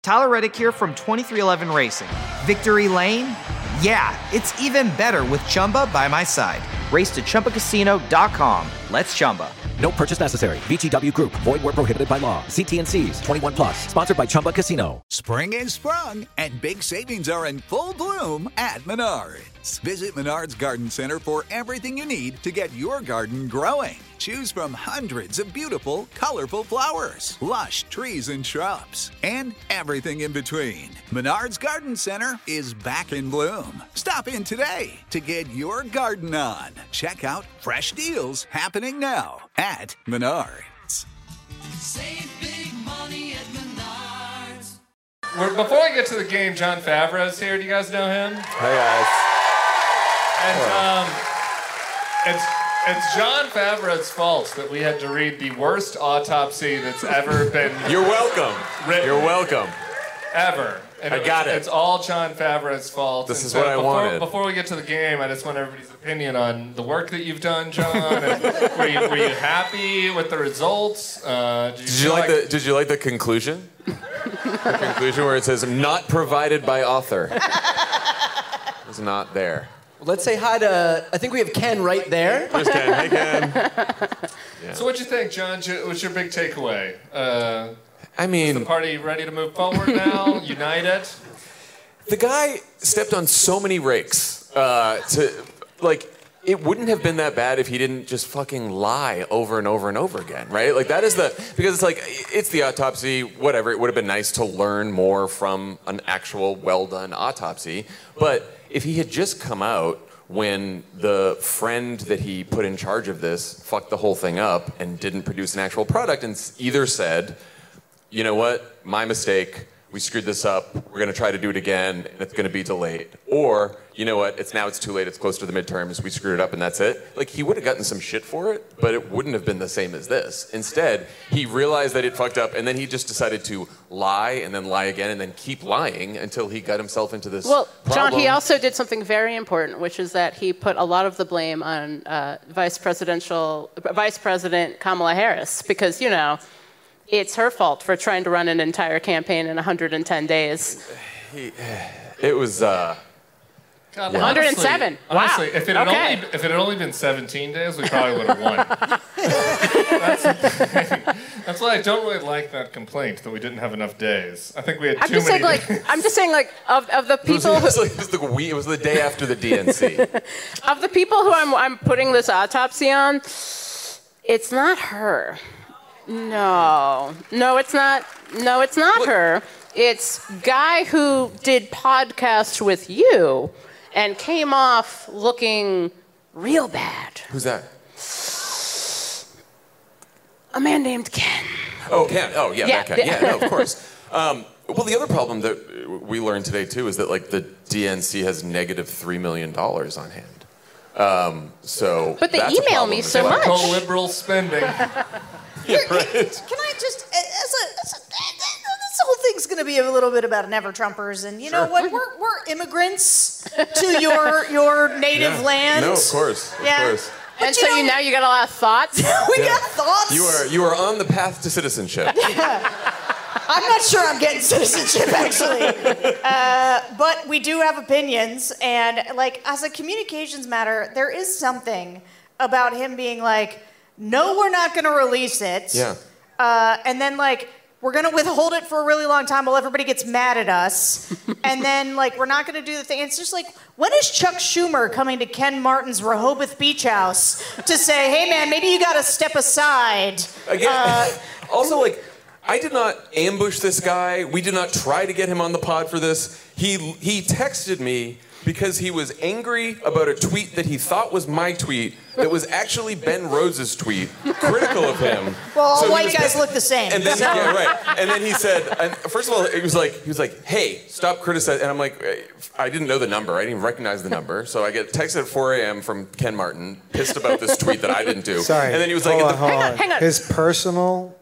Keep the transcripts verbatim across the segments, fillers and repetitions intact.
Tyler Reddick here from twenty-three eleven Racing. Victory Lane? Yeah, it's even better with Chumba by my side. Race to Chumba Casino dot com. Let's Chumba. No purchase necessary. V G W Group. Void where prohibited by law. See T and C's. twenty-one plus. Sponsored by Chumba Casino. Spring is sprung, and big savings are in full bloom at Menards. Visit Menards Garden Center for everything you need to get your garden growing. Choose from hundreds of beautiful, colorful flowers, lush trees and shrubs, and everything in between. Menards Garden Center is back in bloom. Stop in today to get your garden on. Check out fresh deals happening now at Menards. Save big money at Menards. We're, before we get to the game, Jon Favreau's here. Do you guys know him? Hey, guys. And um, it's it's Jon Favreau's fault that we had to read the worst autopsy that's ever been. You're welcome. Written, You're welcome. Ever. And I it, got it. It's all Jon Favreau's fault. This and is so what I before, wanted. Before we get to the game, I just want everybody's opinion on the work that you've done, Jon. And were, you, were you happy with the results? Uh, did you, Did you like, like the Did you like the conclusion? The conclusion where it says "not provided by author." It's not there. Let's say hi to, I think we have Ken right there. There's Ken. Hey, Ken. Yeah. So what'd you think, Jon? What's your big takeaway? Uh, I mean... Is the party ready to move forward now? United? The guy stepped on so many rakes. Uh, to, like, it wouldn't have been that bad if he didn't just fucking lie over and over and over again, right? Like, that is the... Because it's like, it's the autopsy, whatever. It would have been nice to learn more from an actual well-done autopsy. But... if he had just come out when the friend that he put in charge of this fucked the whole thing up and didn't produce an actual product and either said, you know what, my mistake, we screwed this up, we're going to try to do it again, and it's going to be delayed. Or, you know what, it's now it's too late, it's close to the midterms, we screwed it up and that's it. Like, he would have gotten some shit for it, but it wouldn't have been the same as this. Instead, he realized that it fucked up, and then he just decided to lie, and then lie again, and then keep lying until he got himself into this Well, problem. Jon, he also did something very important, which is that he put a lot of the blame on uh, Vice Presidential, Vice President Kamala Harris, because, you know, it's her fault for trying to run an entire campaign in one hundred ten days. He, it was... Uh, God, one hundred seven. Honestly, Wow. if it had Okay. only if it had only been seventeen days, we probably would have won. that's, that's why I don't really like that complaint that we didn't have enough days. I think we had I'm too just many. saying, like, I'm just saying, like, of, of the It was, people, it, was who, like, it, was the week, it was the day after the D N C. of the people who I'm, I'm putting this autopsy on, it's not her. No, no, it's not. No, it's not Look. her. It's guy who did podcast with you and came off looking real bad. Who's that? A man named Ken. Oh, Ken. Oh, yeah, Yeah. that Ken. Yeah, no, of course. Um, well, the other problem that we learned today, too, is that, like, the D N C has negative three million dollars on hand. Um, so But they that's a email problem me as so well. much. Electoral liberal spending. Yeah, right. Can I just, as a, as a this whole thing's going to be a little bit about never Trumpers, and you know what? We're we're immigrants to your your native Yeah. land. No, of course, of Yeah. course. And so you now you got a lot of thoughts. we got thoughts. You are you are on the path to citizenship. I'm not sure I'm getting citizenship, actually. Uh, but we do have opinions, and like as a communications matter, there is something about him being like, "No, we're not going to release it." Yeah. Uh, and then like, we're going to withhold it for a really long time while everybody gets mad at us. And then like, we're not going to do the thing. It's just like, when is Chuck Schumer coming to Ken Martin's Rehoboth Beach House to say, "Hey man, maybe you got to step aside"? Again, Uh, also, like, I did not ambush this guy. We did not try to get him on the pod for this. He he texted me because he was angry about a tweet that he thought was my tweet that was actually Ben Rhodes' tweet, critical of him. Well, all So he white was- guys look the same. And then, so- yeah, right. And then he said, and first of all, it was like, he was like, "Hey, stop criticizing." And I'm like, I didn't know the number. I didn't even recognize the number. So I get texted at four a.m. from Ken Martin, pissed about this tweet that I didn't do. Sorry. And then he was hold like, on, the- hold Hang on, on. hang on. His personal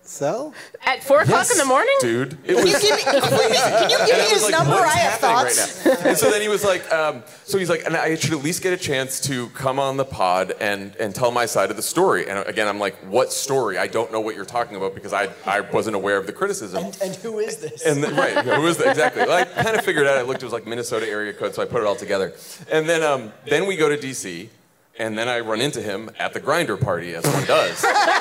So? At four o'clock in the morning? Dude, it Can was you give me, can you give me, can you give And me I was his like, number? "What's I have happening right thoughts. now?" And so then he was like, um, so he's like, and I should at least get a chance to come on the pod and, and tell my side of the story. And again, I'm like, what story? I don't know what you're talking about because I, I wasn't aware of the criticism. And, and who is this? And then, right, who is that? Exactly. Well, I kind of figured out. I looked, it was like Minnesota area code, so I put it all together. And then, um, then we go to D C, and then I run into him at the Grindr party, as one does.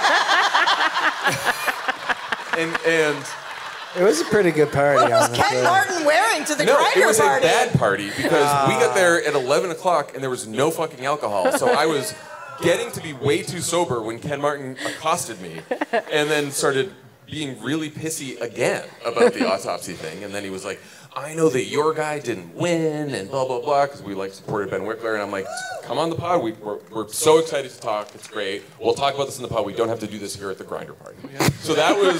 and and. It was a pretty good party. What was honestly. Ken Martin wearing to the No, Grindr it was party? a bad party because we got there at eleven o'clock and there was no fucking alcohol. So I was getting to be way too sober when Ken Martin accosted me and then started being really pissy again about the autopsy thing. And then he was like, I know that your guy didn't win and blah, blah, blah, because we like supported Ben Wickler. And I'm like, come on the pod. We, we're, we're so excited to talk. It's great. We'll talk about this in the pod. We don't have to do this here at the Grindr party. So that was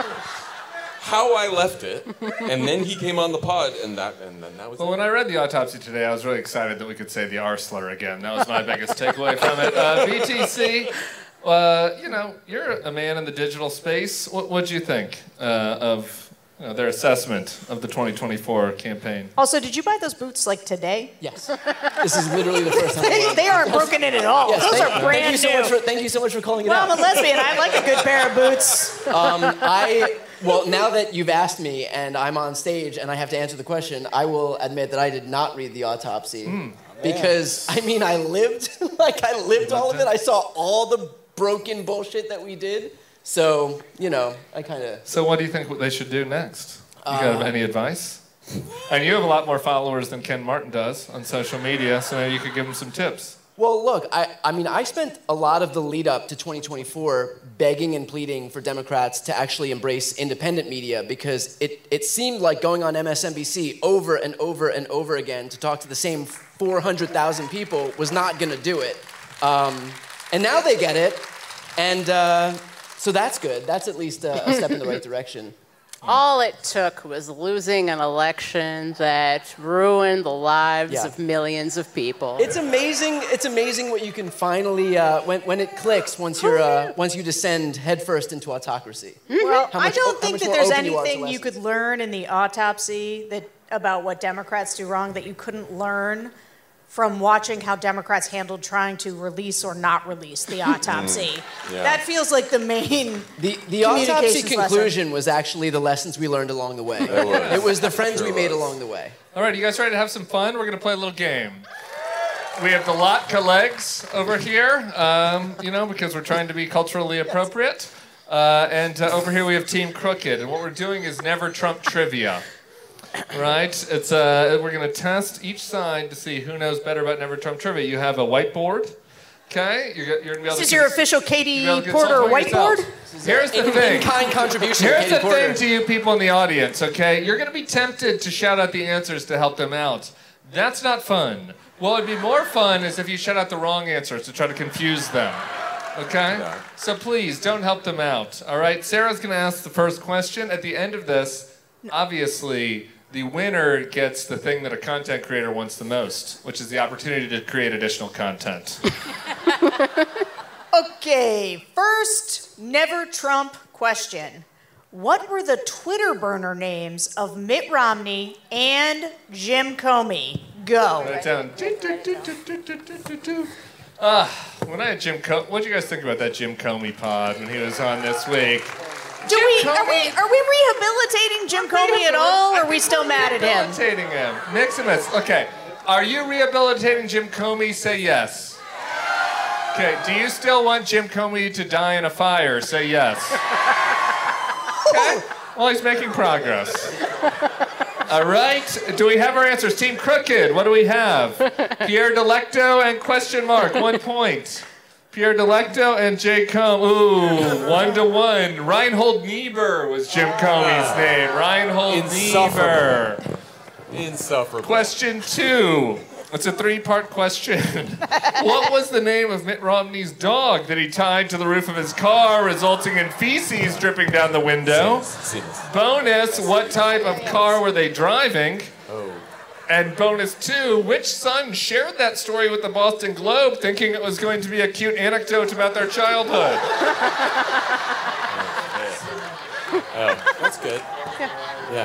how I left it, and then he came on the pod, and that, and then that was. Well, it. when I read the autopsy today, I was really excited that we could say the R slur again. That was my biggest takeaway from it. Uh, B T C, uh, you know, you're a man in the digital space. What what'd you think uh, of you know, their assessment of the twenty twenty-four campaign? Also, did you buy those boots like today? Yes. This is literally the first time. They, they aren't broken in at all. Yes, Those thank, are brand thank you so new. much for thank you so much for calling it well, out. I'm a lesbian. I like a good pair of boots. Um, I well now that you've asked me and I'm on stage and I have to answer the question, I will admit that I did not read the autopsy Mm. because I mean I lived like I lived all of it. I saw all the broken bullshit that we did. So you know I kind of. So what do you think they should do next? You Uh, got any advice? And you have a lot more followers than Ken Martin does on social media, so maybe you could give him some tips. Well, look, I, I mean, I spent a lot of the lead up to twenty twenty-four begging and pleading for Democrats to actually embrace independent media because it, it seemed like going on M S N B C over and over and over again to talk to the same four hundred thousand people was not going to do it. Um, and now they get it, and uh, so that's good. That's at least a, a step in the right direction. All it took was losing an election that ruined the lives Yeah. of millions of people. It's amazing. It's amazing what you can finally uh, when when it clicks once you're uh, once you descend headfirst into autocracy. Well, How I much- don't how think much that more there's open you are to anything you lessons. could learn in the autopsy that about what Democrats do wrong that you couldn't learn from watching how Democrats handled trying to release or not release the autopsy. Yeah. That feels like the main The, the autopsy communications conclusion was actually the lessons we learned along the way. It was. It was the friends Sure we made was. along the way. All right, you guys ready to have some fun? We're going to play a little game. We have the Latka legs over here, um, you know, because we're trying to be culturally appropriate. Uh, and uh, over here we have Team Crooked. And what we're doing is Never Trump Trivia. Right? It's uh, we're going to test each side to see who knows better about Never Trump Trivia. You have a whiteboard. Okay? You're, you're going to be able This to is your cons- official you'll Katie be able to Porter consult for whiteboard? yourself. Here's the In, thing. in kind contribution. Here's Katie the Porter. thing to you people in the audience, okay? You're going to be tempted to shout out the answers to help them out. That's not fun. What would be more fun is if you shout out the wrong answers to try to confuse them. Okay? Yeah. So please, don't help them out. All right? Sarah's going to ask the first question. At the end of this, obviously, the winner gets the thing that a content creator wants the most, which is the opportunity to create additional content. Okay, first Never Trump question. What were the Twitter burner names of Mitt Romney and Jim Comey? Go. Write it down. Ah, when I had Jim Comey, what do you guys think about that Jim Comey pod when he was on this week? Do Jim we, are we Comey- are we rehabilitating Jim Comey at all, or are we still mad at him? Rehabilitating him. Mix and miss. Okay. Are you rehabilitating Jim Comey? Say yes. Okay. Do you still want Jim Comey to die in a fire? Say yes. Okay. Well, he's making progress. All right. Do we have our answers? Team Crooked, what do we have? Pierre Delecto and question mark. One point. Pierre Delecto and Jay Comey. Ooh, one to one. Reinhold Niebuhr was Jim Comey's name. Reinhold Niebuhr. Insufferable. Insufferable. Question two. It's a three-part question. What was the name of Mitt Romney's dog that he tied to the roof of his car, resulting in feces dripping down the window? Bonus, what type of car were they driving? Oh. And bonus two, which son shared that story with the Boston Globe, thinking it was going to be a cute anecdote about their childhood? good. Yeah.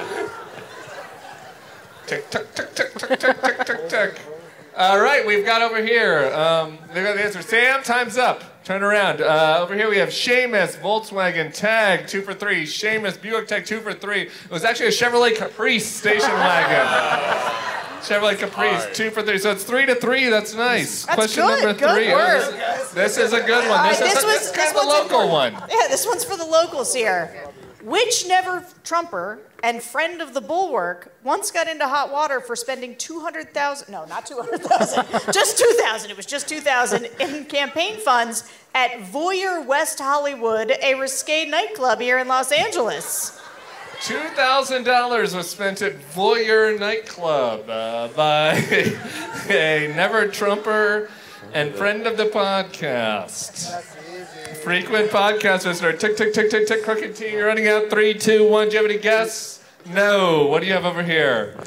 Tick, tick, tick, tick, tick, tick, tick, tick, tick. All right, we've got over here. Um, they've got the answer. Sam, time's up. Turn around. Uh, over here we have Seamus, Volkswagen Tag, two for three. Seamus, Buick Tag, two for three. It was actually a Chevrolet Caprice station wagon. Chevrolet Caprice, Right. two for three. So it's three to three. That's nice. That's Question good. number Good three. work. Oh, this, this is a good one. All This right, is this a, was- this is this kind of a one's local important. one. Yeah, this one's for the locals here. Which never Trumper and friend of the Bulwark once got into hot water for spending two hundred thousand dollars, no, not two hundred thousand dollars, just two thousand dollars, it was just two thousand dollars in campaign funds at Voyeur West Hollywood, a risque nightclub here in Los Angeles? two thousand dollars was spent at Voyeur Nightclub uh, by a never Trumper and friend of the podcast. Frequent podcast listener. Tick, tick, tick, tick, tick. Crooked T, you're running out. Three, two, one. Do you have any guess? No. What do you have over here?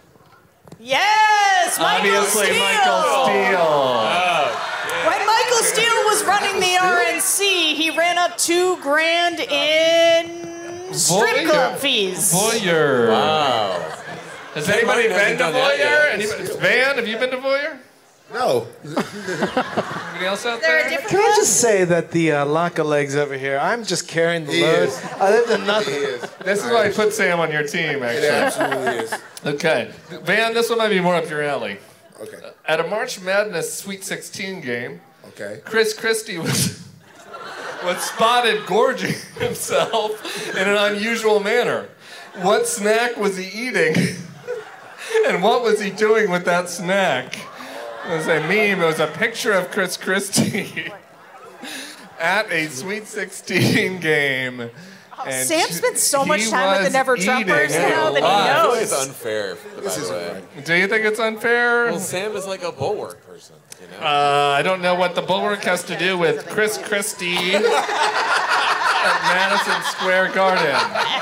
Yes, Michael Obviously, Steele. Michael Steele. When Michael Steele was running the R N C, he ran up two grand in strip club fees. Voyeur. Wow. Has Ken anybody Martin been hasn't to done that yet. Voyeur? Anybody? Van, have you been to Voyeur? No. Anybody else out Is there there? a different Can I one? just say that the uh, Lanka legs over here, I'm just carrying the He load. is. Other than He nothing. is. This is why I put Sam on your team, It actually. absolutely is. Okay. Van, this one might be more up your alley. Okay. At a March Madness Sweet sixteen game, Okay. Chris Christie was was spotted gorging himself in an unusual manner. What snack was he eating? And what was he doing with that snack? It was a meme. It was a picture of Chris Christie at a Sweet sixteen game. And Sam spent so much he time with the was Never Trumpers eating now a that he lot. I feel like knows. it's unfair, by the way. Do you think it's unfair? Well, Sam is like a bulwark person, you know? Uh, I don't know what the Bulwark has to do with Chris Christie at Madison Square Garden.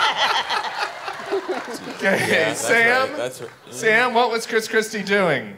Okay, Yeah, that's Sam. right, that's right. Sam, what was Chris Christie doing?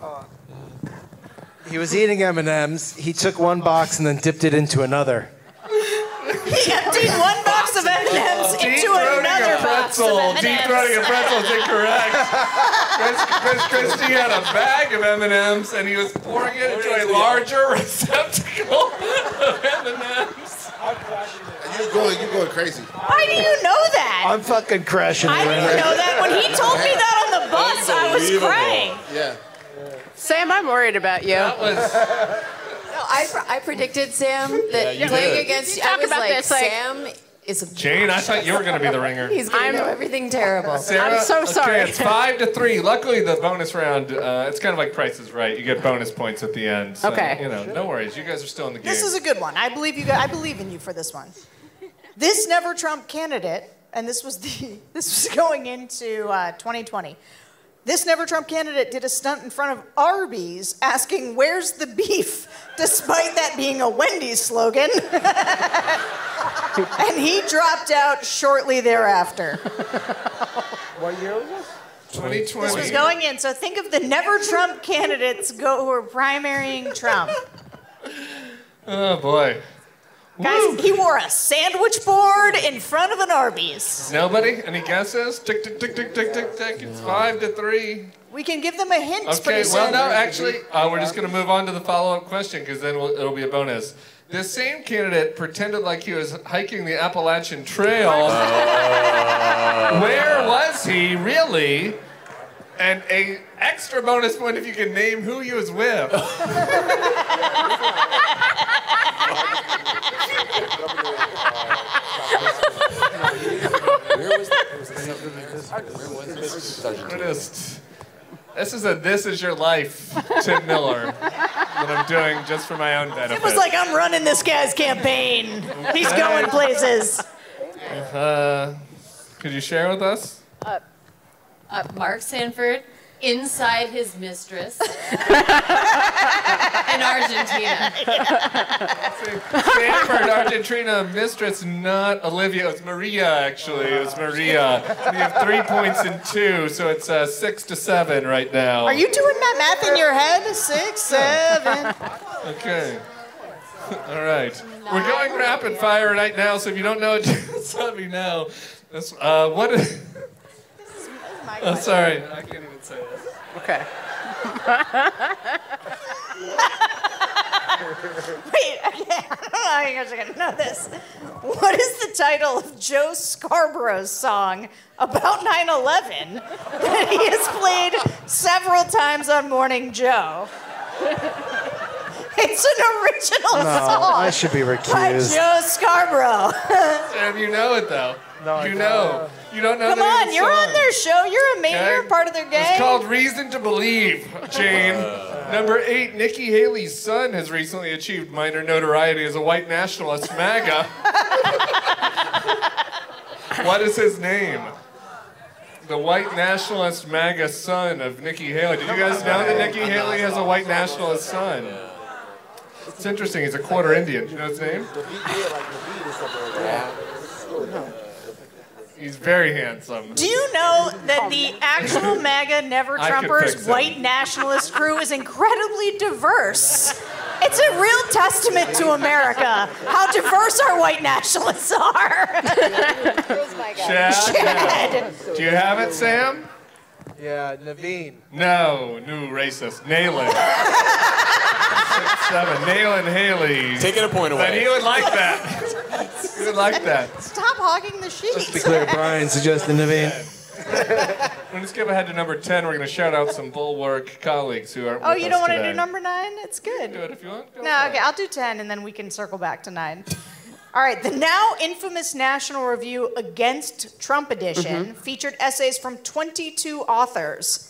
He was eating M and M's. He took one box and then dipped it into another. He emptied one box of M and M's into Deep-throating another a box of pretzel. M and M's. Deep-throating a pretzel is incorrect. Chris, Chris Christie had a bag of M and M's and he was pouring it into a larger receptacle of M and M's. You're going, you're going crazy. Why do you know that? I'm fucking crashing. I didn't know that. When he told me that on the bus, I was Unbelievable. crying. Yeah. Sam, I'm worried about you. That was... No, I, pr- I predicted, Sam, that you playing did. against You I talk was about like, this, like- Sam is a Jane, I thought you were going to be the ringer. He's gonna I'm- know everything terrible. Sarah? I'm so sorry. Okay, it's five to three. Luckily, the bonus round, uh, it's kind of like Price is Right. You get bonus points at the end. So, Okay. You know, no worries. You guys are still in the game. This is a good one. I believe you. I believe in you for this one. This Never Trump candidate, and this was the this was going into uh, twenty twenty. This Never Trump candidate did a stunt in front of Arby's asking, "Where's the beef?" despite that being a Wendy's slogan. And he dropped out shortly thereafter. What year was this? twenty twenty. This was going in. So think of the Never Trump candidates go, who are primarying Trump. Oh, boy. Guys, he wore a sandwich board in front of an Arby's. Nobody? Any guesses? Tick, tick, tick, tick, tick, tick, tick. It's five to three. We can give them a hint Okay, pretty well, soon. no, actually, uh, we're just going to move on to the follow-up question because then we'll, it'll be a bonus. This same candidate pretended like he was hiking the Appalachian Trail. Where was he, really? And a extra bonus point if you can name who he was with. Where was that? Where was this? It is. This is a This Is Your Life, Tim Miller, that I'm doing just for my own benefit. It was like, I'm running this guy's campaign. He's going places. Uh, could you share with us? Uh, uh, Mark Sanford inside his mistress in Argentina. Stanford, Argentina, mistress, not Olivia. It was Maria, actually. It was Maria. We have three points and two, so it's uh, six to seven right now. Are you doing that math in your head? Six, seven. Okay. All right. We're going rapid fire right now, so if you don't know it, just let me know. This, uh, what is... This is, this is my Oh, question. sorry. I can't even say this. Okay. Wait, okay, I don't know how you guys are gonna know this. What is the title of Joe Scarborough's song about nine eleven that he has played several times on Morning Joe? It's an original No, song I should be by recused. Joe Scarborough. Sam, you know it, though. No, I you don't. know. You don't know Come the name on, of the you're song. on their show. You're a main. Okay. You're a part of their gang. It's called Reason to Believe, Jane. Number eight, Nikki Haley's son has recently achieved minor notoriety as a white nationalist MAGA. What is his name? The white nationalist MAGA son of Nikki Haley. Did you guys know that Nikki Haley has a white nationalist son? It's interesting. He's a quarter Indian. Do you know his name? He's very handsome. Do you know that the actual MAGA Never I could fix Trumpers it. white nationalist crew is incredibly diverse? It's a real testament to America how diverse our white nationalists are. Chad? Chad. Do you have it, Sam? Yeah, Naveen. No, new racist. Naylin. Six, seven. Naylin Haley. Taking a point away. But he would like that. He would like that. Stop hogging the sheet. To be clear, Brian suggested Naveen. We're going to skip ahead to number ten. We're going to shout out some Bulwark colleagues who are. Oh, with you us don't want to today. do number nine? It's good. Do it if you want. Go No, for okay, it. I'll do ten and then we can circle back to nine. All right, the now infamous National Review Against Trump edition Mm-hmm. featured essays from twenty-two authors.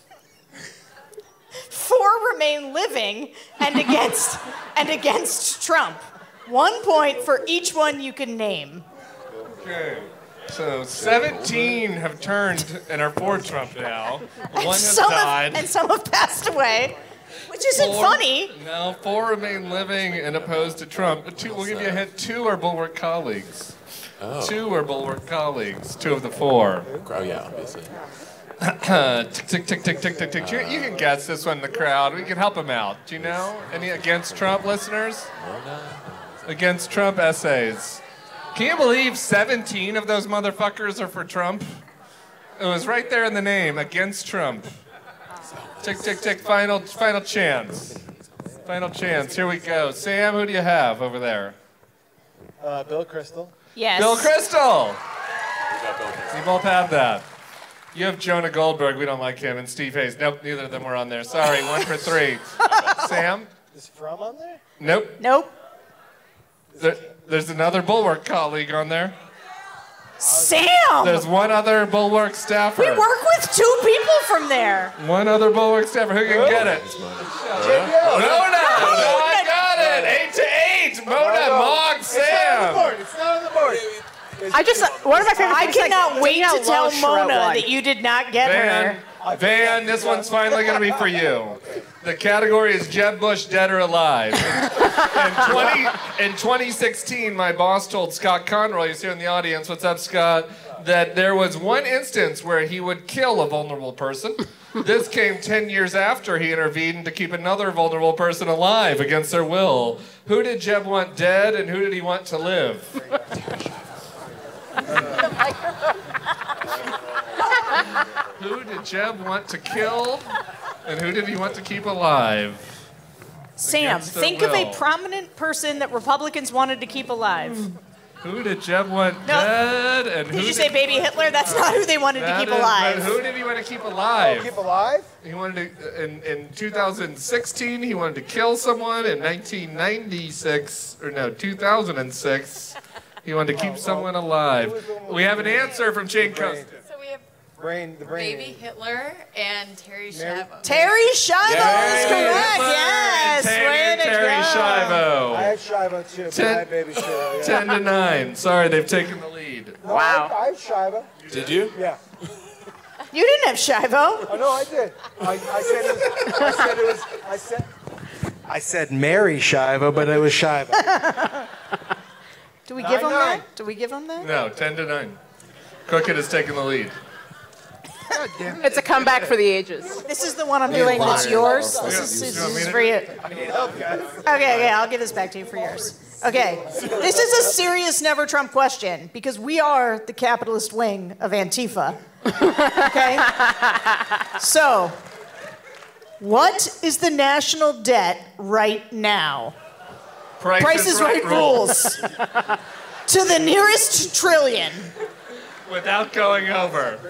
Four remain living and against and against Trump. One point for each one you can name. Okay. So seventeen have turned and are for Trump now. One has some died. Have, and some have passed away, which isn't Four- funny. No, four remain living and opposed to Trump. Two, we'll give you a hint. Two are Bulwark colleagues. Oh. Two are Bulwark colleagues. Two of the four. Oh, yeah, obviously. tick, tick, tick, tick, tick, tick, tick. You, you can guess this one in the crowd. We can help him out. Do you know any against Trump listeners? Against Trump essays. Can you believe seventeen of those motherfuckers are for Trump? It was right there in the name, against Trump. Tick, tick, tick, final, final chance. Final chance, here we go. Sam, who do you have over there? Uh, Bill Crystal. Yes. Bill Crystal! You both have that. You have Jonah Goldberg, we don't like him, and Steve Hayes. Nope, neither of them were on there. Sorry, one for three. Sam? Is Fromm on there? Nope. Nope. There, there's another Bulwark colleague on there. Sam! There's one other Bulwark staffer. We work with two people from there. One other Bulwark staffer. Who can get it? Mona! Mona got it! Eight to eight! Mona, Mog, Sam! It's not on the board. I just, one of my favorite I things is, like, cannot wait Dana to tell Loesch wrote Mona one. that you did not get Van, her. Van, this one's finally going to be for you. The category is Jeb Bush, dead or alive. In, twenty, in twenty sixteen, my boss told Scott Conroy, who's here in the audience, what's up, Scott, that there was one instance where he would kill a vulnerable person. This came ten years after he intervened to keep another vulnerable person alive against their will. Who did Jeb want dead, and who did he want to live? Who did Jeb want to kill, and who did he want to keep alive? Sam, Against their think of a will. prominent person that Republicans wanted to keep alive. Who did Jeb want No. dead, and who Did you say baby Hitler? That's not who they wanted to That keep is- alive. but who did he want to keep alive? Keep alive? He wanted to, in, in two thousand sixteen, he wanted to kill someone. In nineteen ninety-six, or no, two thousand six, he wanted to keep someone alive. We have an answer from Jane Costa. So we have Brain, the brain. Baby Hitler and Terry Schiavo. Terry Schiavo is correct. Yes. Terry, Way to Terry go. Schiavo. I had Shiva too, but Ten- I had Baby Shiva. Yeah. Ten to nine. Sorry, they've taken the lead. No, I, I had Shiva. Did you? Yeah. You didn't have Schiavo. Oh no, I did. I, I said it was. I said it was. I said. I said Mary Shiva, but it was Shiva. Do we give Nine, him nine. that? Do we give him that? No, ten to nine. Crooked has taken the lead. It's a comeback for the ages. This is the one I'm doing that's yours. This is, You this want me is to- for you. I need help, guys. Okay, okay, I'll give this back to you for yours. Okay, this is a serious Never Trump question because we are the capitalist wing of Antifa. Okay? So, what is the national debt right now? Price, Price is right, rules. To the nearest trillion. Without going over.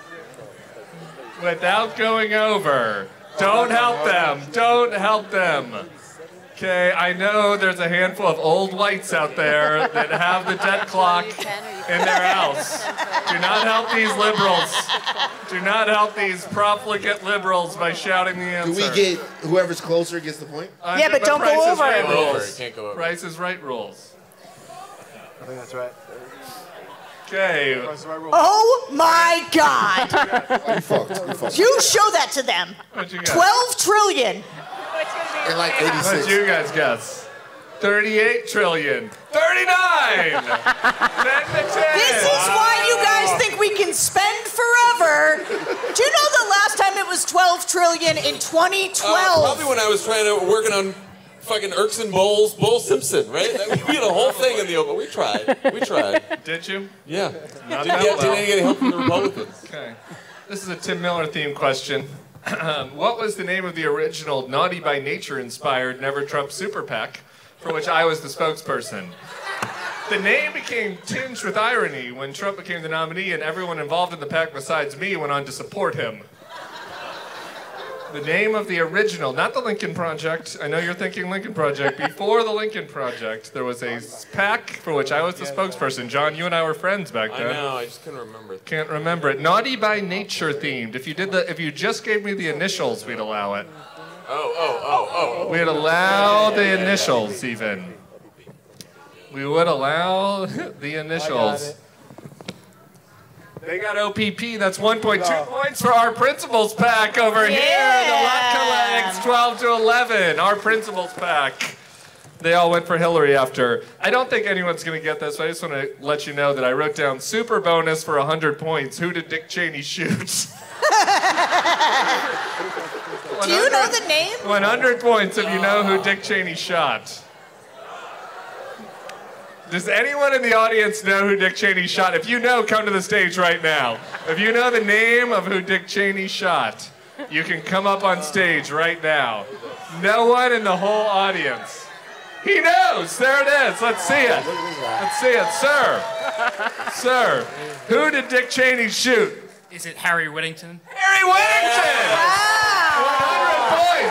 Without going over. Don't help them. Don't help them. Okay, I know there's a handful of old whites out there that have the debt clock in their house. Do not help these liberals. Do not help these profligate liberals by shouting the answer. Do we get whoever's closer gets the point? Uh, Yeah, but don't Price go is over Right it. rules. Can't go over. Price is right rules. I think that's right. Okay. Oh my God! You fucked. You fucked. You show that to them. What'd you guess? twelve trillion. In like What'd eighty-six. you guys guess? thirty-eight trillion. thirty-nine! ten to ten. This is why you guys think we can spend forever. Do you know the last time it was twelve trillion in twenty Uh, twelve? probably when I was trying to working on fucking Erskine Bowles, Bull Simpson, right? We had a whole thing in the open. We tried. We tried. Did you? Yeah. Not Didn't that get, well. didn't get any help from the Republicans. Okay. This is a Tim Miller themed question. What was the name of the original Naughty by Nature inspired Never Trump Super PAC, for which I was the spokesperson? The name became tinged with irony when Trump became the nominee and everyone involved in the PAC besides me went on to support him. The name of the original, not the Lincoln Project. I know you're thinking Lincoln Project. Before the Lincoln Project, there was a PAC for which I was the spokesperson. John, you and I were friends back I then. know, I just couldn't remember. Can't remember it. Naughty by Nature themed. If you did the, if you just gave me the initials, we'd allow it. Oh, oh, oh, oh. We'd allow the initials even. We would allow the initials. They got O P P. That's one point two points for our principals pack over here. The Latka Legs, twelve to eleven. Our principals pack. They all went for Hillary after. I don't think anyone's going to get this, but I just want to let you know that I wrote down super bonus for one hundred points. Who did Dick Cheney shoot? Do you know the name? one hundred points if you know who Dick Cheney shot. Does anyone in the audience know who Dick Cheney shot? If you know, come to the stage right now. If you know the name of who Dick Cheney shot, you can come up on stage right now. No one in the whole audience. He knows. There it is. Let's see it. Let's see it. Sir. Sir. Who did Dick Cheney shoot? Is it Harry Whittington? Harry Whittington! Wow! one hundred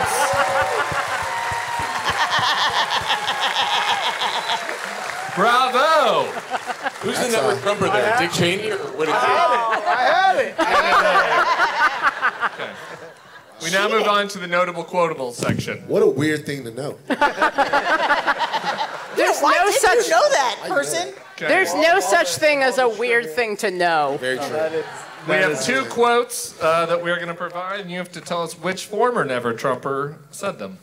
points. Bravo! Who's the Never Trumper there? Dick Cheney or Whittington? I have it. Okay. We now move on to the notable quotables section. What a weird thing to know. There's There's why no didn't such- you know that, person? Okay. There's no such thing as a weird thing to know. Very true. We have two quotes uh, that we're going to provide, and you have to tell us which former Never Trumper said them.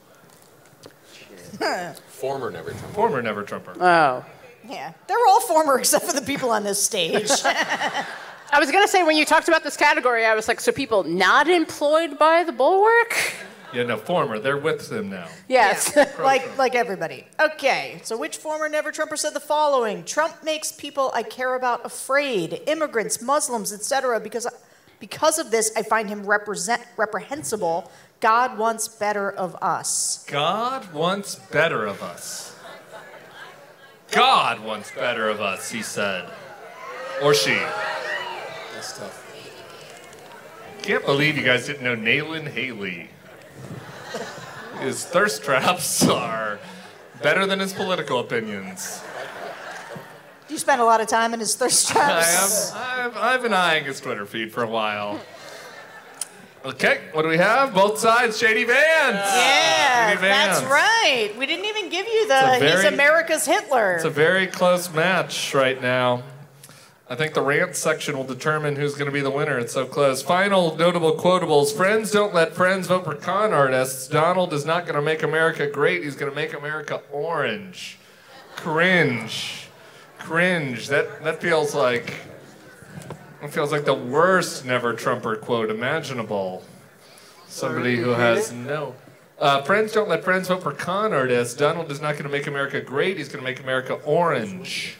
Former Never Trumper. Former Never Trumper. Oh. Yeah, they're all former except for the people on this stage. I was going to say, when you talked about this category, I was like, so people not employed by the Bulwark? Yeah, no, former. They're with them now. Yes. like like everybody. Okay, so which former Never Trumper said the following? Trump makes people I care about afraid, immigrants, Muslims, et cetera. Because because of this, I find him represent reprehensible. God wants better of us. God wants better of us. God wants better of us, he said. Or she. That's tough. Can't believe you guys didn't know Nayland Haley. His thirst traps are better than his political opinions. You spent a lot of time in his thirst I traps. have, I've, I've been eyeing his Twitter feed for a while. Okay, what do we have? Both sides, Shady Vance. Yeah, Shady that's Vance. right. We didn't even give you the It's a he's very- America's Hitler. It's a very close match right now. I think the rant section will determine who's going to be the winner. It's so close. Final notable quotables. Friends don't let friends vote for con artists. Donald is not going to make America great. He's going to make America orange. Cringe. Cringe. That that feels like it feels like the worst Never Trumper quote imaginable. Somebody who has no Uh, friends don't let friends vote for con artists. Donald is not going to make America great. He's going to make America orange.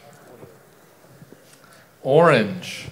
Orange.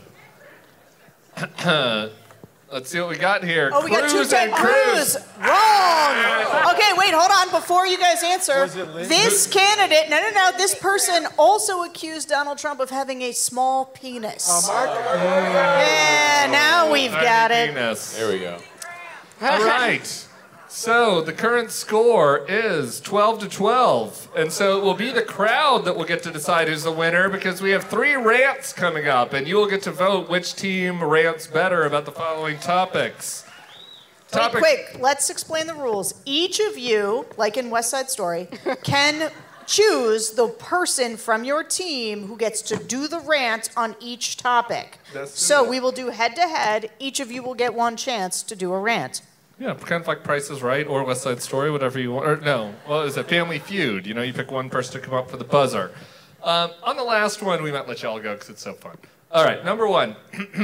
Let's see what we got here. Oh, we got two Cruz Ted and Cruz. Cruz. Wrong. Okay, wait, hold on. Before you guys answer, this candidate, no, no, no, this person also accused Donald Trump of having a small penis. Oh, Mark. Yeah, now we've got it. Penis. There we go. All right. So the current score is twelve to twelve. And so it will be the crowd that will get to decide who's the winner because we have three rants coming up and you will get to vote which team rants better about the following topics. Wait, Topic- quick, let's explain the rules. Each of you, like in West Side Story, can choose the person from your team who gets to do the rant on each topic. That's So it. we will do head to head. Each of you will get one chance to do a rant. Yeah, kind of like Price is Right or West Side Story, whatever you want. Or no, well, it's a Family Feud. You know, you pick one person to come up for the buzzer. Um, on the last one, we might let y'all go because it's so fun. All right, number one.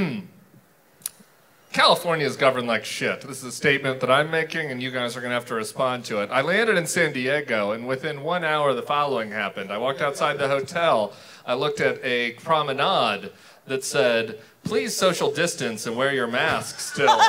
California is governed like shit. This is a statement that I'm making, and you guys are going to have to respond to it. I landed in San Diego, and within one hour, the following happened. I walked outside the hotel. I looked at a promenade that said, please social distance and wear your mask still.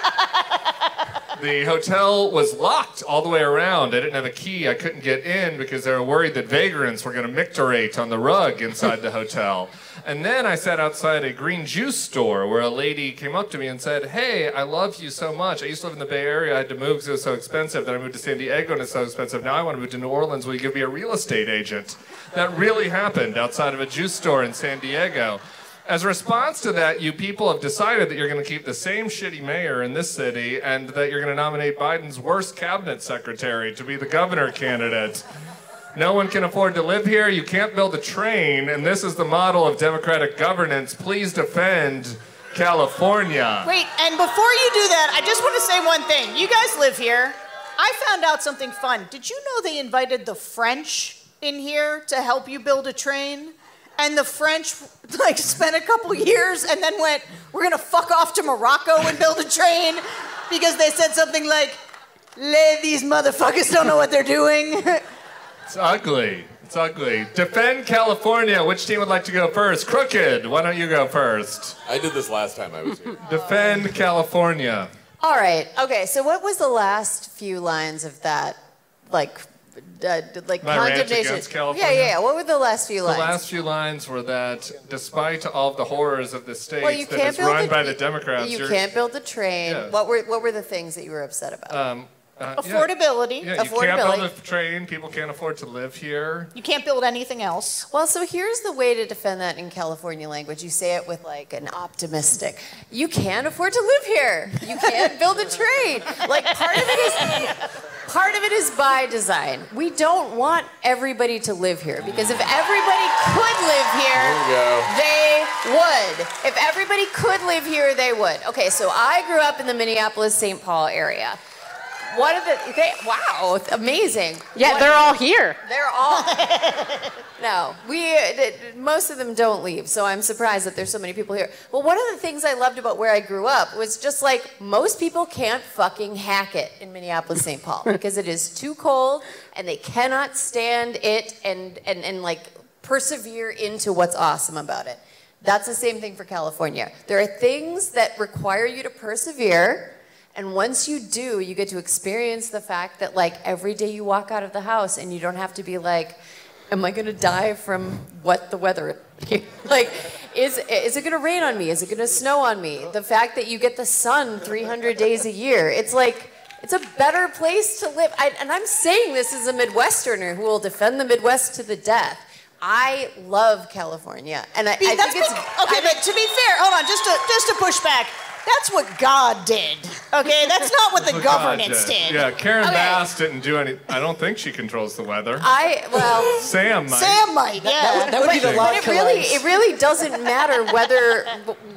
The hotel was locked all the way around. I didn't have a key. I couldn't get in because they were worried that vagrants were going to micturate on the rug inside the hotel. And then I sat outside a green juice store where a lady came up to me and said, hey, I love you so much. I used to live in the Bay Area. I had to move because it was so expensive. Then I moved to San Diego and it's so expensive. Now I want to move to New Orleans. Will you give me a real estate agent? That really happened outside of a juice store in San Diego. As a response to that, you people have decided that you're going to keep the same shitty mayor in this city and that you're going to nominate Biden's worst cabinet secretary to be the governor candidate. No one can afford to live here. You can't build a train, and this is the model of democratic governance. Please defend California. Wait, and before you do that, I just want to say one thing. You guys live here. I found out something fun. Did you know they invited the French in here to help you build a train? And the French, like, spent a couple years and then went, we're going to fuck off to Morocco and build a train because they said something like, "Le, these motherfuckers don't know what they're doing." It's ugly. It's ugly. Defend California. Which team would like to go first? Crooked, why don't you go first? I did this last time I was here. Defend California. All right. Okay. So what was the last few lines of that, like, uh, like My rant condemnation? against California? Yeah, yeah, yeah. What were the last few The lines? last few lines were that despite all of the horrors of the state well, you that can't is build run a, by the Democrats, You you're- can't build a train. Yeah. What were what were the things that you were upset about? Um, uh, Affordability. Yeah, yeah you can't build a train. People can't afford to live here. You can't build anything else. Well, so here's the way to defend that in California language. You say it with like an optimistic. You can't afford to live here. You can't build a train. Like part of it is part of it is by design. We don't want everybody to live here because if everybody could live here, There you go. they would. If everybody could live here, they would. Okay, so I grew up in the Minneapolis-Saint Paul area. One of the, they, wow, it's amazing. Yeah, One- they're all here. They're all, no, we, uh, most of them don't leave, so I'm surprised that there's so many people here. Well, one of the things I loved about where I grew up was just like, most people can't fucking hack it in Minneapolis-Saint Paul because it is too cold and they cannot stand it and, and, and like persevere into what's awesome about it. That's the same thing for California. There are things that require you to persevere. And once you do, you get to experience the fact that like every day you walk out of the house and you don't have to be like, am I gonna die from what the weather is? Like, is, is it gonna rain on me? Is it gonna snow on me? The fact that you get the sun three hundred days a year, it's like, it's a better place to live. I, and I'm saying this as a Midwesterner who will defend the Midwest to the death. I love California. And I, I That's think it's... big- okay, but to be fair, hold on, just to, just to push back. That's what God did, okay? That's not what the That's what God governance did. Yeah, Karen Okay. Bass didn't do any. I don't think she controls the weather. I, well... Sam might. Sam might, yeah. But- but it really, it really doesn't matter whether what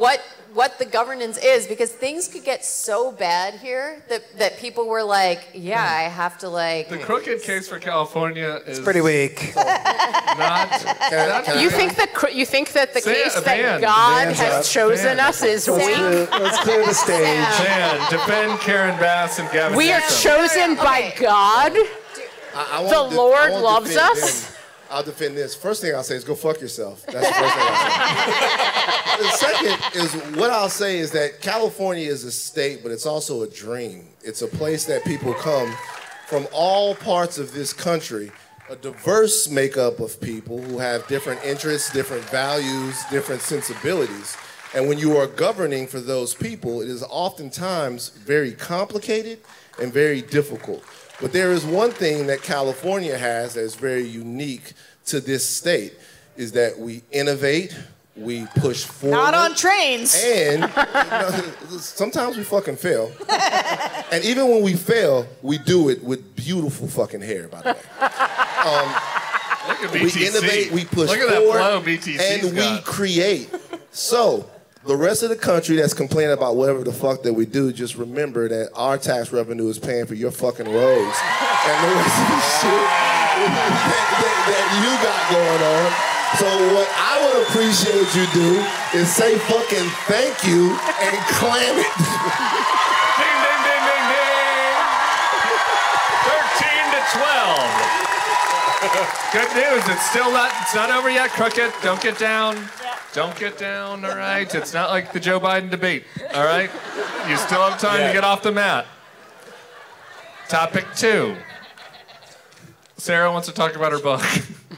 what the governance is, because things could get so bad here that, that people were like, yeah, I have to like. The crooked case for California is pretty weak. Not. You think that cr- you think that the Say case it, that Van. God Van's has up. chosen Van. us is Let's weak? clear, let's clear the stage. Man, defend Karen Bass and Gavin We are Newsom. chosen by God. I, I The won't de- Lord I won't loves defend us? them. I'll defend this. First thing I'll say is go fuck yourself. That's the first thing I'll say. The second is what I'll say is that California is a state, but it's also a dream. It's a place that people come from all parts of this country, a diverse makeup of people who have different interests, different values, different sensibilities. And when you are governing for those people, it is oftentimes very complicated and very difficult. But there is one thing that California has that is very unique to this state, is that we innovate, we push forward. Not on trains. And you know, sometimes we fucking fail. And even when we fail, we do it with beautiful fucking hair, by the way. Um, Look at we B T C. innovate, we push Look at forward, that flow B T C's and we got. create. So, the rest of the country that's complaining about whatever the fuck that we do, just remember that our tax revenue is paying for your fucking roads and the rest of the shit that, that, that you got going on. So what I would appreciate you do is say fucking thank you and clam it. Ding, ding, ding, ding, ding. thirteen to twelve. Good news. It's still not. It's not over yet. Crooked. Don't get down. Don't get down. All right. It's not like the Joe Biden debate. All right. You still have time Yeah. to get off the mat. Topic two. Sarah wants to talk about her book.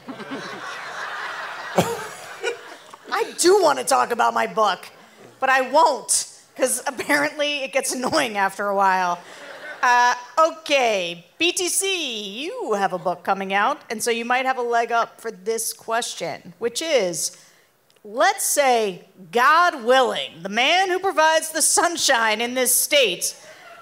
I do want to talk about my book, but I won't, because apparently it gets annoying after a while. Uh, okay, B T C, you have a book coming out, and so you might have a leg up for this question, which is, let's say, God willing, the man who provides the sunshine in this state,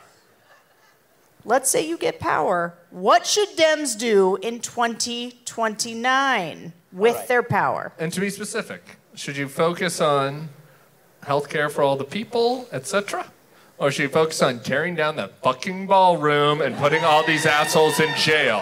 let's say you get power, what should Dems do in twenty twenty-nine with All right. their power? And to be specific, should you focus on healthcare for all the people, et cetera? Or should you focus on tearing down the fucking ballroom and putting all these assholes in jail?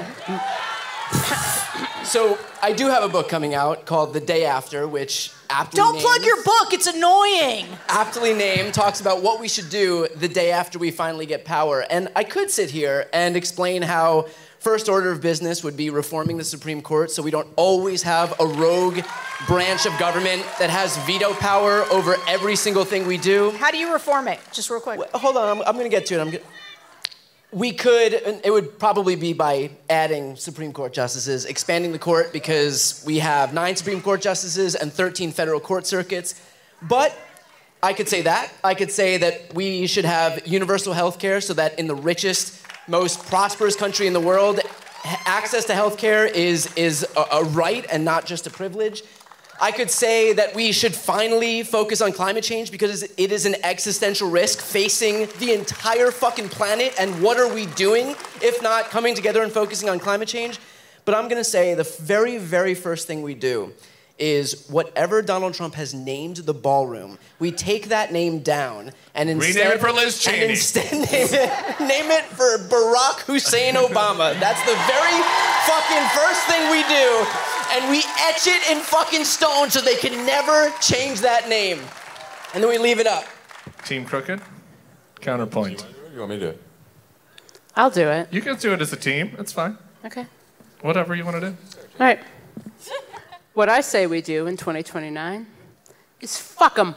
So I do have a book coming out called The Day After, which aptly Don't names, plug your book, it's annoying. aptly named talks about what we should do the day after we finally get power. And I could sit here and explain how first order of business would be reforming the Supreme Court so we don't always have a rogue branch of government that has veto power over every single thing we do. How do you reform it? Just real quick. Hold on, I'm, I'm going to get to it. I'm gonna, we could, and it would probably be by adding Supreme Court justices, expanding the court because we have nine Supreme Court justices and thirteen federal court circuits. But I could say that. I could say that we should have universal health care so that in the richest, most prosperous country in the world, access to health care is, is a, a right and not just a privilege. I could say that we should finally focus on climate change because it is an existential risk facing the entire fucking planet, and what are we doing if not coming together and focusing on climate change? But I'm gonna say the very, very first thing we do is whatever Donald Trump has named the ballroom, we take that name down and instead- Rename it for Liz Cheney. And instead name it, name it for Barack Hussein Obama. That's the very fucking first thing we do. And we etch it in fucking stone so they can never change that name. And then we leave it up. Team Crooked? Counterpoint. You want me to do it? I'll do it. You can do it as a team. It's fine. Okay. Whatever you want to do. All right. What I say we do in twenty twenty-nine is fuck them.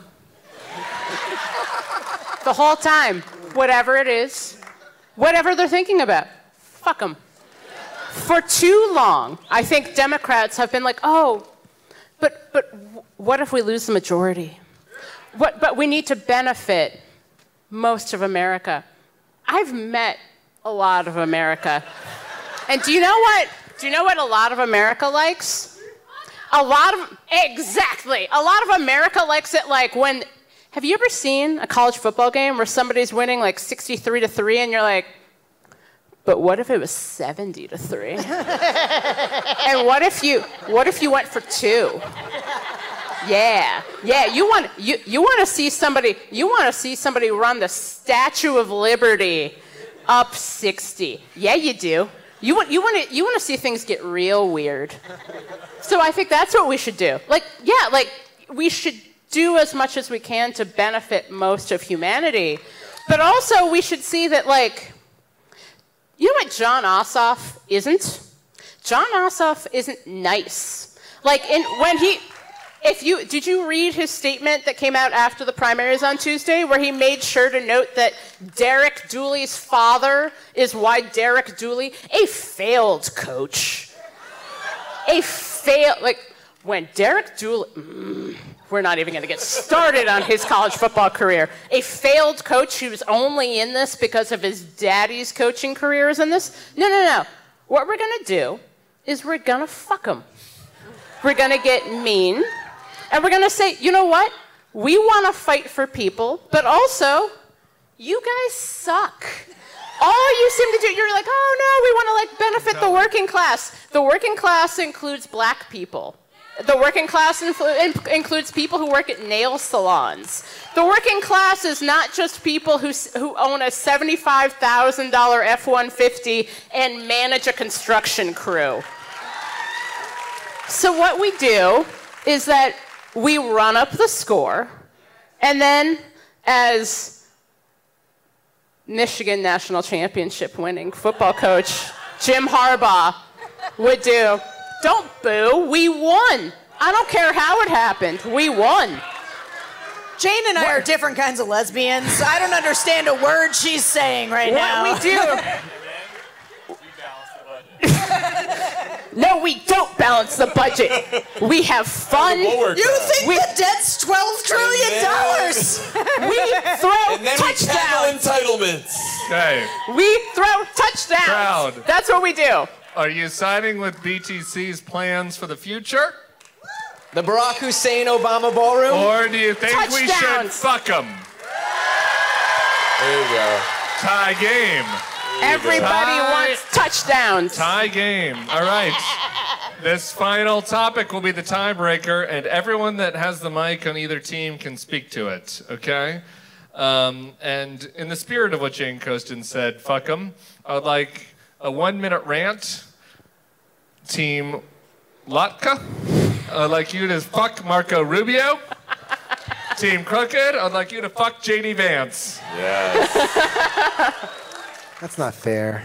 The whole time, whatever it is, whatever they're thinking about, fuck them. For too long, I think Democrats have been like, oh, but but what if we lose the majority? What, but we need to benefit most of America. I've met a lot of America. And do you know what? Do you know what a lot of America likes? A lot of, exactly. A lot of America likes it like when, have you ever seen a college football game where somebody's winning like sixty-three to three and you're like, but what if it was seventy to three? And what if you, what if you went for two? Yeah, yeah. You want you you want to see somebody you want to see somebody run the Statue of Liberty up sixty. Yeah, you do. You want you want to you want to see things get real weird. So I think that's what we should do. Like, yeah, like we should do as much as we can to benefit most of humanity, but also we should see that, like, you know what John Ossoff isn't? John Ossoff isn't nice. Like, in when he. If you did you read his statement that came out after the primaries on Tuesday, where he made sure to note that Derek Dooley's father is why Derek Dooley, a failed coach, a fail like when Derek Dooley, mm, we're not even going to get started on his college football career. A failed coach who's only in this because of his daddy's coaching career is in this. No, no, no. What we're going to do is we're going to fuck him. We're going to get mean. And we're going to say, you know what? We want to fight for people, but also, you guys suck. All you seem to do, you're like, oh no, we want to like benefit the working class. The working class includes black people. The working class influ- in- includes people who work at nail salons. The working class is not just people who, s- who own a seventy-five thousand dollars F one fifty and manage a construction crew. So what we do is that we run up the score, and then as Michigan national championship winning football coach Jim Harbaugh would do, don't boo, we won. I don't care how it happened, we won. Jane and I are different kinds of lesbians. I don't understand a word she's saying right what now. we do... No, we don't balance the budget. We have fun. You think we, the debt's twelve trillion dollars? We throw And then touchdowns. we tackle entitlements. Okay. We throw touchdowns. Crowd. That's what we do. Are you siding with B T C's plans for the future? The Barack Hussein Obama ballroom? Or do you think we should Touchdowns. fuck them? There you go. Tie game. Everybody Tie- wants touchdowns. Tie game. All right. This final topic will be the tiebreaker, and everyone that has the mic on either team can speak to it, okay? Um, and in the spirit of what Jane Coaston said, fuck them, I would like a one-minute rant. Team Latka, I'd like you to fuck Marco Rubio. Team Crooked, I'd like you to fuck J D Vance. Yes. That's not fair.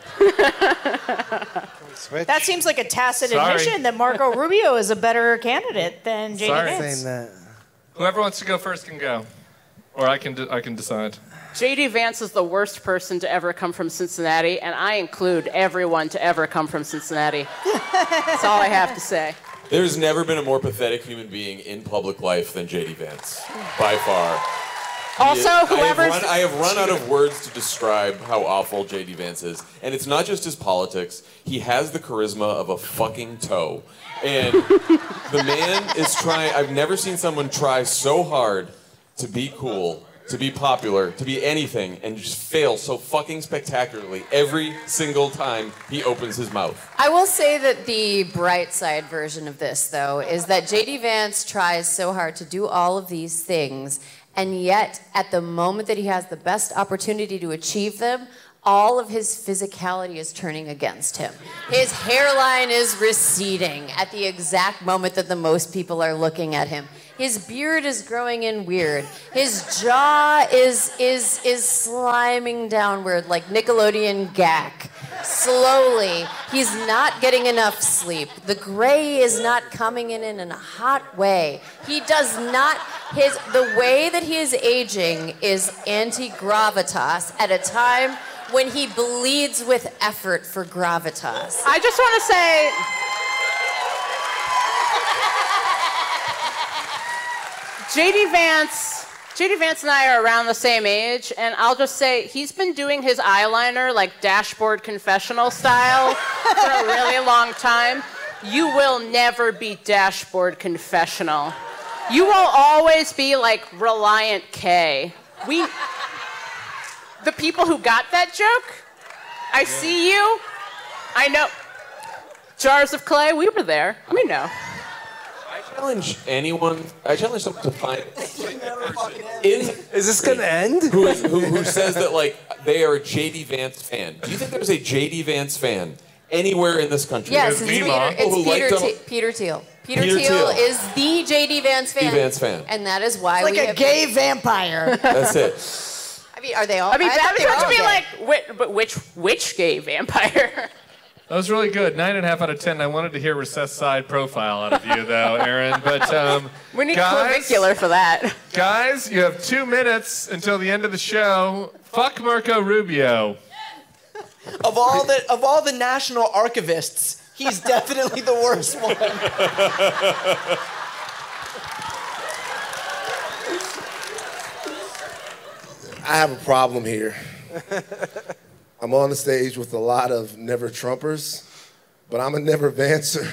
That seems like a tacit Sorry. admission that Marco Rubio is a better candidate than J D Sorry. Vance. Saying that. Whoever wants to go first can go. Or I can, de- I can decide. J D Vance is the worst person to ever come from Cincinnati, and I include everyone to ever come from Cincinnati. That's all I have to say. There's never been a more pathetic human being in public life than J D Vance, by far. Also, I have, whoever's... run, I have run out of words to describe how awful J D Vance is. And it's not just his politics. He has the charisma of a fucking toe. And the man is trying... I've never seen someone try so hard to be cool, to be popular, to be anything, and just fail so fucking spectacularly every single time he opens his mouth. I will say that the bright side version of this, though, is that J D Vance tries so hard to do all of these things, and yet, at the moment that he has the best opportunity to achieve them, all of his physicality is turning against him. His hairline is receding at the exact moment that the most people are looking at him. His beard is growing in weird. His jaw is is is sliming downward like Nickelodeon gack. Slowly, he's not getting enough sleep. The gray is not coming in in a hot way. He does not, his, the way that he is aging is anti-gravitas at a time when he bleeds with effort for gravitas. I just want to say... J D Vance, J D Vance and I are around the same age, and I'll just say he's been doing his eyeliner like Dashboard Confessional style for a really long time. You will never be Dashboard Confessional. You will always be like Reliant K. We, the people who got that joke, I see you. I know. Jars of Clay, we were there. We know. challenge anyone. I challenge someone to find. In, is this gonna end? Who, is, who, who says that like they are a J D Vance fan? Do you think there's a J D Vance fan anywhere in this country? Yes, it's Peter, it's who Peter, liked T- him? Peter Thiel. Peter, Peter Thiel, Thiel. is the J D Vance fan. J D Vance fan. And that is why It's we like a have gay vampire. That's it. I mean, are they all? I mean, I that thought would they were have to all be gay. like, which, but which which gay vampire? That was really good. Nine and a half out of ten. I wanted to hear recessed side profile out of you, though, Aaron. But um, We need guys, clavicular for that. guys, you have two minutes until the end of the show. Fuck Marco Rubio. Of all the of all the national archivists, he's definitely the worst one. I have a problem here. I'm on the stage with a lot of never Trumpers, but I'm a never Vancer.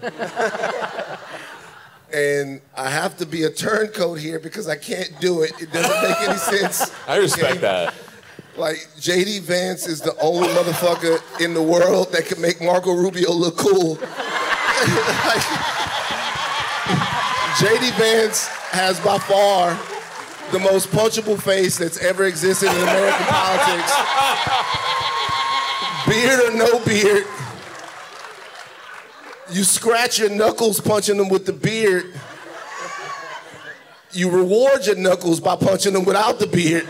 And I have to be a turncoat here because I can't do it. It doesn't make any sense. I respect that. Like, J D Vance is the only motherfucker in the world that can make Marco Rubio look cool. Like, J D Vance has by far the most punchable face that's ever existed in American politics. Beard or no beard, you scratch your knuckles punching them with the beard. You reward your knuckles by punching them without the beard.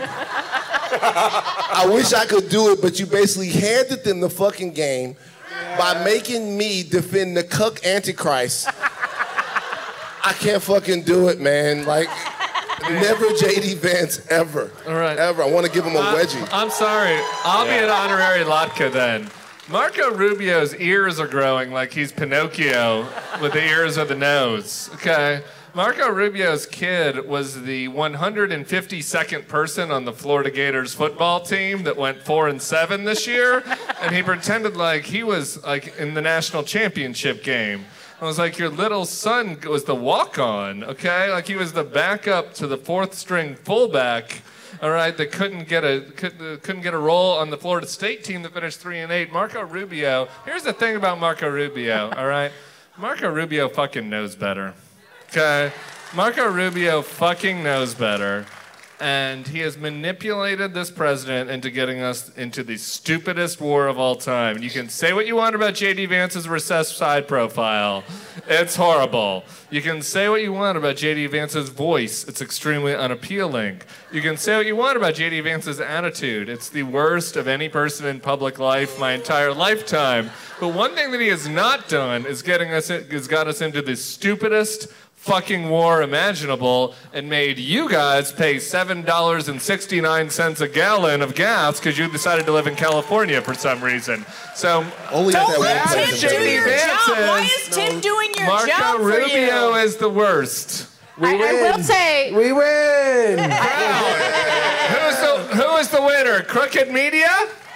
I wish I could do it, but you basically handed them the fucking game by making me defend the cuck Antichrist. I can't fucking do it, man. Like, never J D Vance, ever. All right. Ever. I want to give him a I- wedgie. I'm sorry. I'll be Yeah. an honorary Latka then. Marco Rubio's ears are growing like he's Pinocchio with the ears of the nose. Okay? Marco Rubio's kid was the one hundred fifty-second person on the Florida Gators football team that went four and seven this year, and he pretended like he was like in the national championship game. I was like, your little son was the walk-on, okay? Like he was the backup to the fourth string fullback, all right, that couldn't get a could, uh, couldn't get a role on the Florida State team that finished three and eight. Marco Rubio. Here's the thing about Marco Rubio, all right? Marco Rubio fucking knows better. Okay? Marco Rubio fucking knows better. And he has manipulated this president into getting us into the stupidest war of all time. And you can say what you want about J D Vance's recessed side profile. It's horrible. You can say what you want about J D Vance's voice. It's extremely unappealing. You can say what you want about J D Vance's attitude. It's the worst of any person in public life my entire lifetime. But one thing that he has not done is getting us has got us into the stupidest fucking war imaginable and made you guys pay seven dollars and sixty-nine cents a gallon of gas because you decided to live in California for some reason. So Only Don't at that let one Tim place. do your Vance job. Why is- is Tim doing your Marco job for Rubio you? is the worst. I, I will say, We win. Who's the, who is the winner? Crooked Media?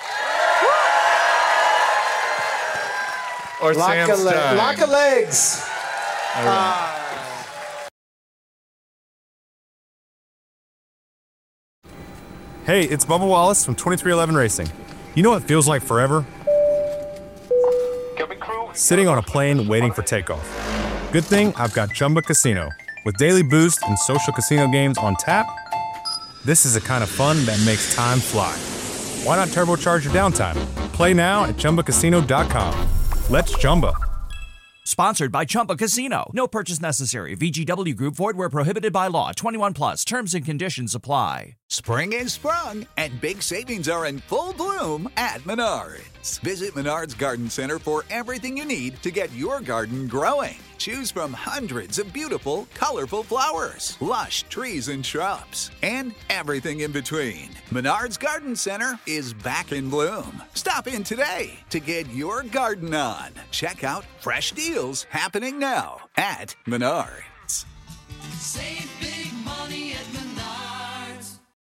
Or Lock Sam a le- Stein? lock a legs. Hey, it's Bubba Wallace from twenty-three eleven Racing. You know what feels like forever? Sitting on a plane waiting for takeoff. Good thing I've got Chumba Casino. With daily boost and social casino games on tap, this is the kind of fun that makes time fly. Why not turbocharge your downtime? Play now at Chumba Casino dot com. Let's Chumba. Sponsored by Chumba Casino. No purchase necessary. V G W Group. Void where prohibited by law. twenty-one plus. Terms and conditions apply. Spring is sprung, and big savings are in full bloom at Menards. Visit Menards Garden Center for everything you need to get your garden growing. Choose from hundreds of beautiful, colorful flowers, lush trees and shrubs, and everything in between. Menards Garden Center is back in bloom. Stop in today to get your garden on. Check out fresh deals happening now at Menards. Save